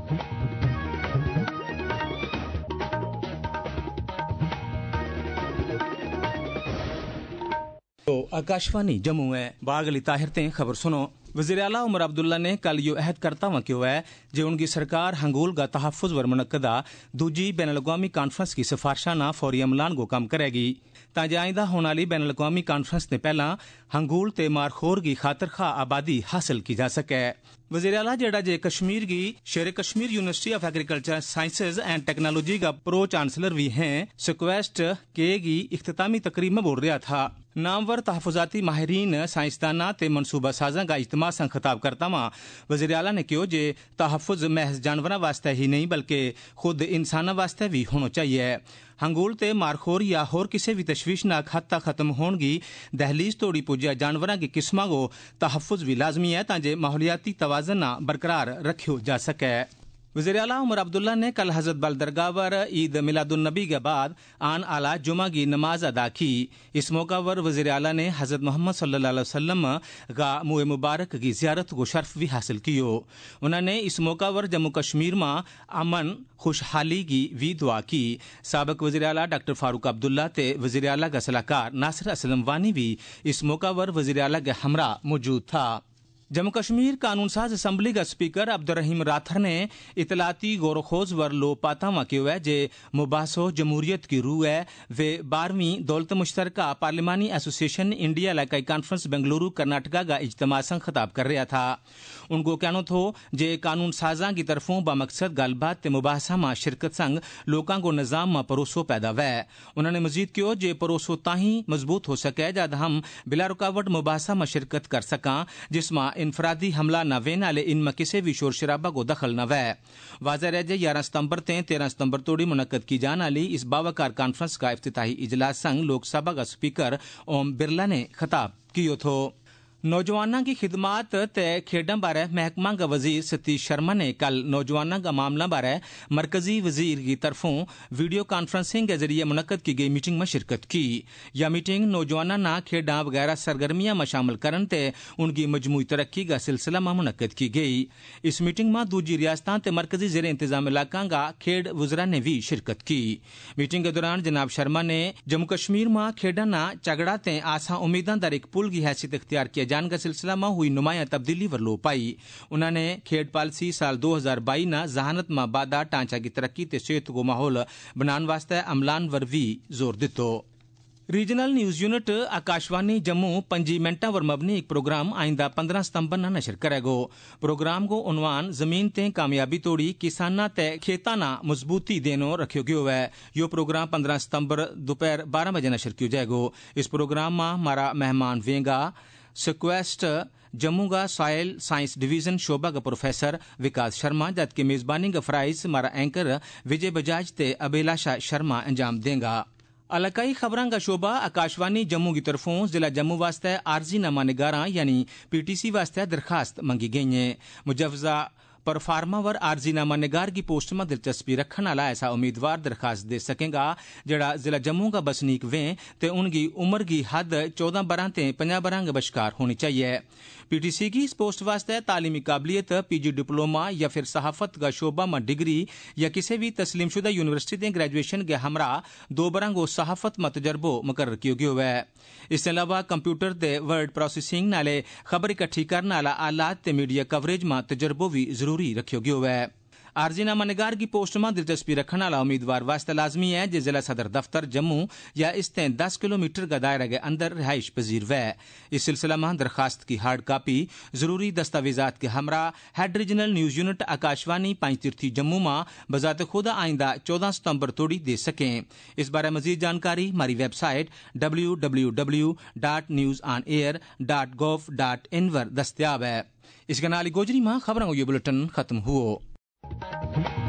आकाशवाणी जम्मू है बाग अली ताहिर ते खबर सुनो। वज़ीर आला उमर अब्दुल्ला ने कल यो अहद करता हुआ किया है जे उनकी सरकार हंगूल का तहफ़्फ़ुज़ वर मुनक्कदा दूजी बैन अल-अक़वामी कॉन्फ्रेंस की सिफारशाना फौरी अमलान को कम करेगी तां जे आइंदा होने वाली बैन अल-अक़वामी कॉन्फ्रेंस ने पहला हंगूल ते मारखोर की खातर खा आबादी हासिल की जा सके। वज़ीर आला जेड़ा जे कश्मीर की Sher Kashmir university of agriculture sciences and technology का प्रो चांसलर भी हैं सिक्वेस्ट के की इख्तितामी तकरीब में बोल रहा था। नामवर तहफ़्फ़ुज़ाती माहिरीन साइंसदाना ते मनसूबा साजा का इज्तिमा से खिताब करता हुआ वज़ीर आला ने कहो जे तहफ़्फ़ुज़ महज जानवरों वास्ते ही नहीं बल्कि खुद इंसाना वास्ते भी होना चाहिए। हंगूल ते मारखोर या होर किसी भी तशवीशनाक हद तक खत्म होने की दहलीज तोड़ी पुज्जा जानवरों की किस्मां को तहफ़्फ़ुज़ भी लाजमी है ताकि माहौलियाती तवाज़न बरकरार रखियो जा सके। वज़ीर आला उमर अब्दुल्ला ने कल हज़रत बल दरगाह पर ईद मिलादुन नबी के बाद आन आला जुमा की नमाज अदा की। इस मौका पर वज़ीर आला ने हज़रत मोहम्मद सल्लल्लाहु अलैहि वसल्लम का मुँह मुबारक की ज़ियारत को शर्फ भी हासिल कियो। उन्होंने इस मौका पर जम्मू कश्मीर में अमन खुशहाली की भी दुआ की। साबिक़ वज़ीर आला डॉक्टर फारूक अब्दुल्ला ते वज़ीर आला का सलाहकार नासिर असलम वानी भी इस मौका पर वज़ीर आला के हमरा मौजूद था। जम्मू कश्मीर कानून साज असम्बली का स्पीकर अब्दुर्रहीम राथर ने इतलाती गौरखोज वर लो पाता हुआ किया है जे मुबासो जमहूरियत की रूह है वे 12वीं दौलत मुश्तरका पार्लिमानी एसोसिएशन इंडिया इलाकाई कॉन्फ्रेंस बेंगलुरु कर्नाटका का इज्तिमा से खिताब कर रहा था। उनको कहना थो जे कानून साजा की तरफों बामकसद गलबात ते मुबासा में शिरकत संग लोगों को निज़ाम में परोसो पैदा वै। उन्होंने मजीद कहो जे परोसो ताही मजबूत हो सके जब हम बिला रुकावट मुबासा में शिरकत कर सका जिसमें इनफरादी हमला न वे नाले इनमें किसी भी शोर शराबा को दखल न वै। वाज़ह रह जे 11 सितंबर ते 13 सितंबर तोड़ी मुनक्कद की जाने वाली इस बावकार कॉन्फ्रेंस का इफ्तिताही इजलास संग लोकसभा का स्पीकर ओम बिरला ने खिताब कियो थो। नौजवानों की खिदमात ते खेडों बारे महकमा का वजीर सतीश शर्मा ने कल नौजवानों का मामला बारे मरकजी वजीर की तरफों वीडियो कॉन्फ्रेंसिंग के जरिए मुनक्कद की गई मीटिंग में शिरकत की। यह मीटिंग नौजवानों ना खेडा वगैरह सरगर्मियां में शामिल करन ते उनकी मजमूई तरक्की का सिलसिला में मुनक्कद की गई। इस मीटिंग में दूजी रियासतां ते मरकजी ज़ेर इंतजाम इलाका का खेड वज़रा ने भी शिरकत की। मीटिंग के दौरान जनाब शर्मा ने जम्मू कश्मीर में खेडा ना झगड़ा ते आसा उम्मीदां दर एक पुल की हैसियत इख्तियार किया जाने का सिलसिला में हुई नुमाया तब्दीली वर लो पाई। उन्होंने खेड पॉलिसी साल 2022 ना जहानत में बादा ढांचा की तरक्की ते सेहत को माहौल बनाने वास्ते अमलान वर भी जोर दितो। Regional news unit Akashvani Jammu 5 मिनटा वर मबनी एक प्रोग्राम आइंदा 15 सितंबर न नशर करेगो। प्रोग्राम को उन्वान जमीन ते कामयाबी तोड़ी किसाना ते खेता ना मजबूती देनो रखियो गयो है। यो प्रोग्राम 15 सितंबर दोपहर 12 बजे नशर कियो जाएगो। इस प्रोग्राम में हमारा मेहमान वेगा सिक्वेस्ट जम्मू का सॉयल साइंस डिवीजन शोबा का प्रोफेसर विकास शर्मा जबकि मेजबानी का फ्राइज हमारा एंकर विजय बजाज ते अभिलाषा शर्मा अंजाम देगा। इलाकाई खबरां का शोबा आकाशवाणी जम्मू की तरफों जिला जम्मू वास्ते आर्जी नामा निगारां यानी PTC वास्ते दरखास्त मंगी गई है। मुजवजा परफार्मा वर आर्जी नामा निगार की पोस्ट में दिलचस्पी रखने वाला ऐसा उम्मीदवार दरखास्त दे सकेगा जड़ा जिला जम्मू का बसनीक वे ते उनकी उम्र की हद 14 बरह ते 50 बरह के बशकार होनी चाहिए। PTC की इस पोस्ट वास्ते तालीमी काबिलियत PG डिप्लोमा या फिर सहाफत का शोबा में डिग्री या किसी भी तस्लीमशुदा यूनिवर्सिटी के ग्रेजुएशन के हमरा 2 बरह को सहाफत में तजर्बो मुकर्रर किया गया है। इसके अलावा कंप्यूटर ते वर्ड प्रोसेसिंग नाले खबर इकट्ठी करने वाला आलात ते मीडिया कवरेज में तजर्बो भी जरूरी रखियो गयो है। आर्जी नामा निगार की पोस्ट में दिलचस्पी रखने वाला उम्मीदवार वास्ते लाजमी है जो जिला सदर दफ्तर जम्मू या इसते 10 किलोमीटर का दायरा के अंदर रिहाइश पजीर वै। इस सिलसिला में दरखास्त की हार्ड कापी जरूरी दस्तावेजात के हमरा head regional news unit Akashvani Panchtirthi Jammu में बजाते खुद आइंदा 14 सितंबर तोड़ी दे सकें। इस बारे मजीद जानकारी हमारी वेबसाइट www.newsonair.gov.in पर दस्तियाब है। इसके नाली गोजरी में खबरों को ये बुलेटिन खत्म हुआ।